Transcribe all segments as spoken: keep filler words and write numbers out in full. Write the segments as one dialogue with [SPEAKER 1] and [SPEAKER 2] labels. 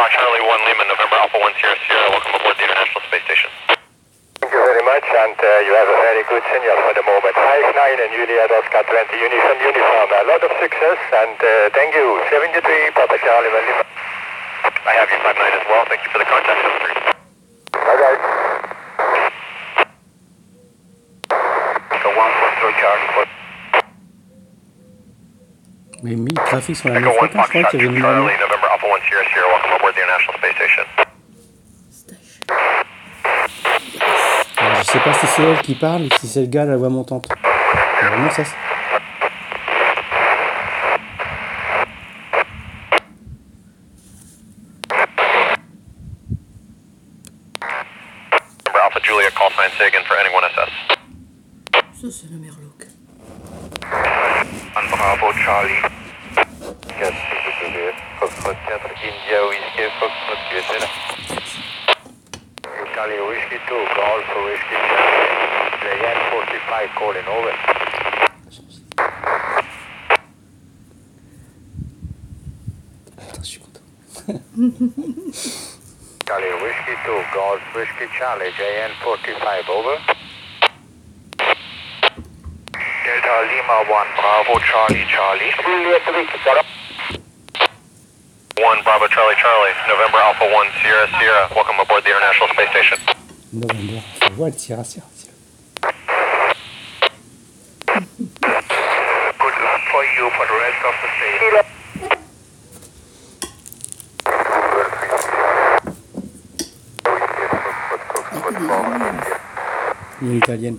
[SPEAKER 1] Fox Charlie one Lima, November Alpha one Sierra Sierra. Welcome aboard the International Space Station.
[SPEAKER 2] Thank you very much, and uh, you have a very good signal for the moment. five nine and Juliet Oscar twenty, Unison Uniform. A lot of success, and uh, thank you. seventy-three, Papa Charlie one Lima.
[SPEAKER 1] I have you five nine as well. Thank you for the contact. seventy-three.
[SPEAKER 2] Bye-bye.
[SPEAKER 1] Echo one four three Charlie four.
[SPEAKER 3] Mais mis le trafic sur la
[SPEAKER 1] Echo
[SPEAKER 3] même
[SPEAKER 1] one
[SPEAKER 3] fréquence, je
[SPEAKER 1] Fox
[SPEAKER 3] crois qu'il y avait une
[SPEAKER 1] Charlie,
[SPEAKER 3] ligne.
[SPEAKER 1] November Alpha one Sierra Sierra. Welcome aboard the International Space Station.
[SPEAKER 3] Alors, je sais pas si c'est elle qui parle ou si c'est le gars à la voix montante. Normalement, ça c'est...
[SPEAKER 1] November Alpha Julia, call sign Sagan for anyone S S.
[SPEAKER 4] Ça, c'est le Merloc.
[SPEAKER 1] On Bravo Charlie.
[SPEAKER 2] quatre W, Foxtrot quatre, India Whiskey, Foxtrot U S L. Charlie Whiskey two, Golf Whiskey Charlie, Giant forty-five calling over.
[SPEAKER 3] Attends, je suis content.
[SPEAKER 2] Charlie Whiskey two, Golf Whiskey Charlie, Giant forty-five, over.
[SPEAKER 1] Delta Lima one Bravo Charlie Charlie. one Bravo Charlie Charlie, November Alpha one Sierra Sierra. Welcome aboard the International Space Station.
[SPEAKER 3] November, ça voit, elle tire à tire.
[SPEAKER 1] Good luck for you for the rest of the day.
[SPEAKER 3] Une italienne.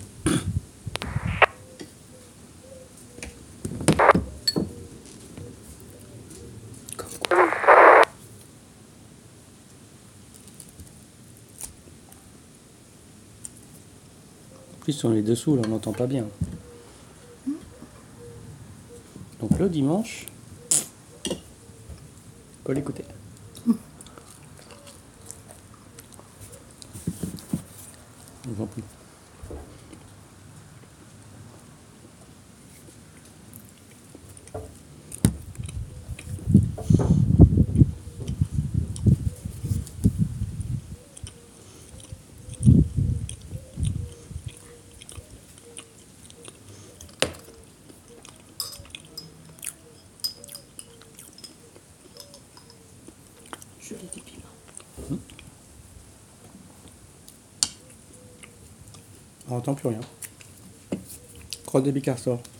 [SPEAKER 3] En plus, on est dessous, là, on n'entend pas bien. Donc le dimanche, on peut l'écouter. On voit plus.
[SPEAKER 4] Je l'ai des piments.
[SPEAKER 3] On n'entend plus rien. Croix des Bicarsor.